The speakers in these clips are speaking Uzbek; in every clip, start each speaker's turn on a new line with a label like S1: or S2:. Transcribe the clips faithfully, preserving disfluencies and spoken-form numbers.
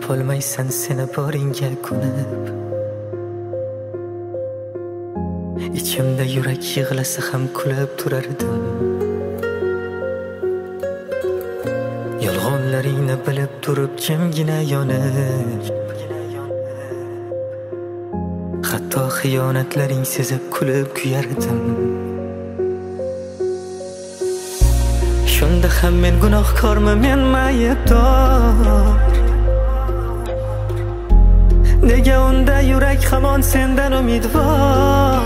S1: topolmaysan seni boringga ko'nib. Ichimda yurak yig'lasa ham kulib turardim. Yolg'onlaringni bilib turib jimgina yonib, hatto xiyonatlaring sezib kulib kuyardim. Shunda ham men gunohkormi, men aybdor? Nega unda yurak hamon sendan umidvor?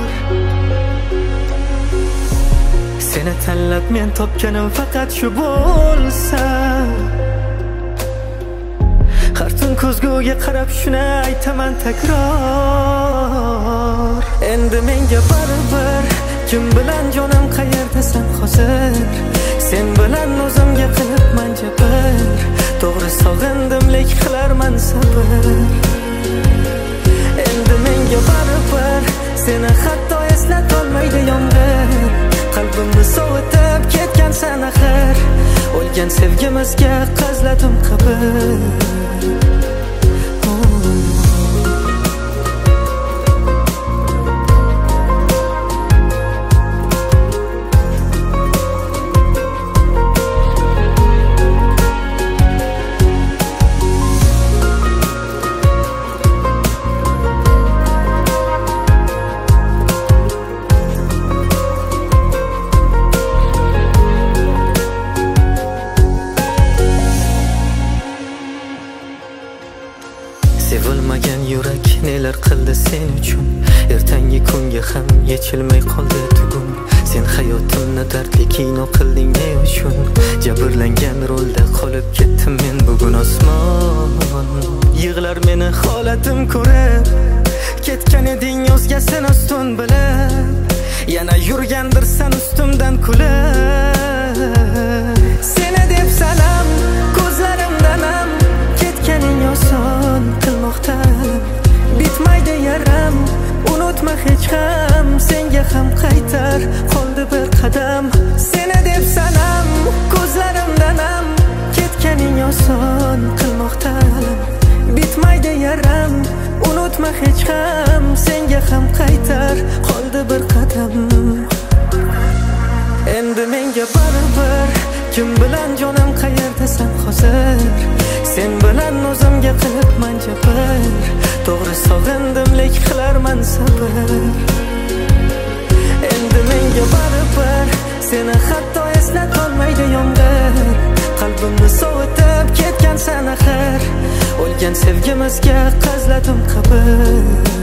S1: Seni tanlab men topganim faqat shu bo'lsa, har tun ko'zguga qarab shuni aytaman takror. Endi menga baribir, kim bilan jonim qayerdasan hozir? Sen bilan o'zimga qilibman jabr, to'g'ri sog'indim lek qilarman sabr. Endi menga baribir, seni hatto eslatolmaydi yomg'ir. Qalbimni sovutib ketgansan axir, o'lgan sevgimizga qazladim qabr. Sevilmagan yurak nelar qildi sen uchun, ertangi kunga ham yechilmay qoldi tugun. Sen hayotimni dardli kino qilding ne uchun? Jabrlangan rolda qolib ketdim men bugun. Osmon yig'lar meni holatim ko'rib, ketgan eding o'zgasini ustun bilib, yana yurgandirsan ustimdan kulib. Seni deb salam ko'zlarimdan ham ketganing oson qilmoqda. Bitmaydi yaram, unutma hech ham, senga ham qaytar qoldi bir qadam. Seni deb salam ko'zlarimdan ham ketganing oson qilmoqda. Bitmaydi yaram, unutma hech ham, senga ham qaytar qoldi bir qadam. Endi menga baribir, kim bilan jonim qayerdasan hozir? Sen bilan o'zimga qilibman jabr, to'g'ri sog'indim lek qilarman sabr. Endi menga baribir, seni hatto eslatolmaydi yomg'ir. Qalbimni sovutib ketgansan axir, o'lgan sevgimizga qazladim qabr.